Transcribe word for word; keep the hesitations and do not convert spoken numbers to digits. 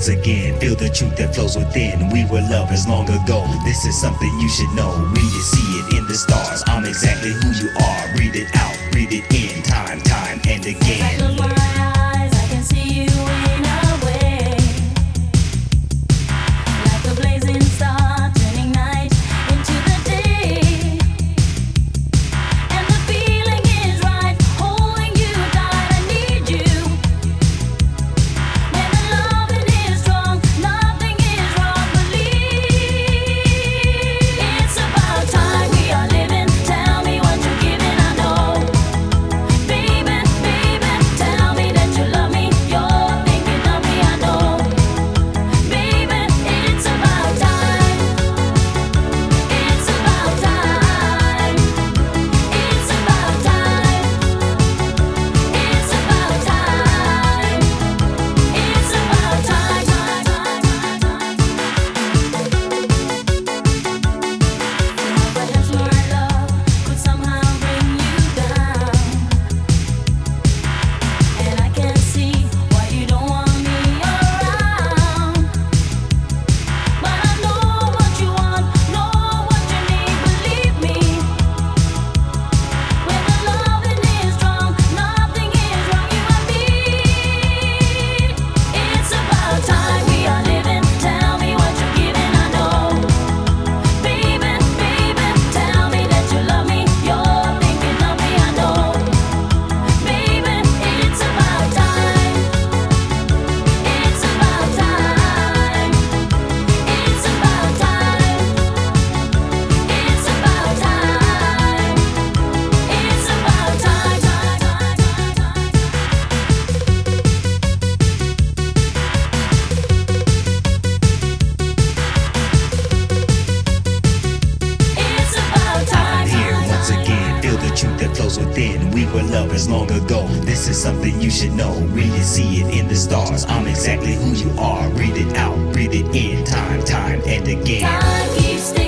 once again. Feel the truth that flows within. We were lovers long ago. This is something you should know. Read it, see it in the stars. I'm exactly who you are. Read it out, read it in. Time, time, and again. Close my eyes, I can see you in a way. Like a blazing star, turning night into the day. And the feeling is right, holding you tight. I need you. When the loving is strong, nothing is wrong. Believe it's about time we are living. Tell me what you're giving, I know. Baby, baby, tell me that you love me. You're thinking of me, I know. Baby, it's about time. It's about time. It's about time. It's about time. It's about time. Perhaps my love could somehow bring you down. And I can see why you don't want me around. But I know what you want, know what you need, believe me. When the loving is strong, nothing is wrong, you and me. It's about time we are living. Tell me what you're giving, I know. Baby, baby, tell me that you love me. You're thinking of me, I know. Baby, it's about time. It's about time. It's about time. It's about time. It's about time. It's about time. Here once again, feel the truth that flows within. We were lovers long ago. This is something you should know. Read it, see it in the stars. I'm exactly who you are. Read it out, read it in. Time, time, and again. Time keeps